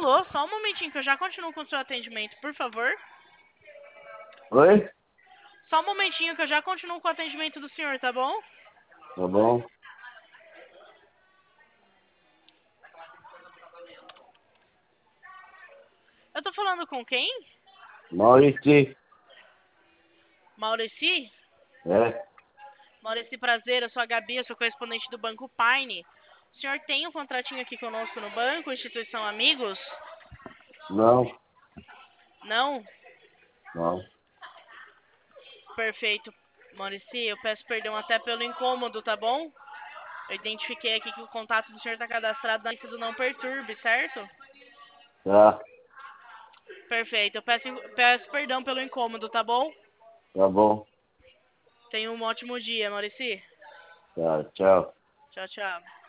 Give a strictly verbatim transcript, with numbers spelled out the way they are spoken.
Alô, só um momentinho que eu já continuo com o seu atendimento, por favor. Oi? Só um momentinho que eu já continuo com o atendimento do senhor, tá bom? Tá bom? Eu tô falando com quem? Maurício. Maurici? É? Maurici, prazer, eu sou a Gabi, eu sou correspondente do Banco Pine. O senhor tem um contratinho aqui conosco no banco, instituição Amigos? Não, Não? não. Perfeito. Maurici, eu peço perdão até pelo incômodo, tá bom? Eu identifiquei aqui que o contato do senhor está cadastrado na lista do Não Perturbe, certo? Tá, Perfeito. Eu peço, peço perdão pelo incômodo, tá bom? tá bom. Tenha um ótimo dia, Maurici. Tá, tchau. Tchau, tchau.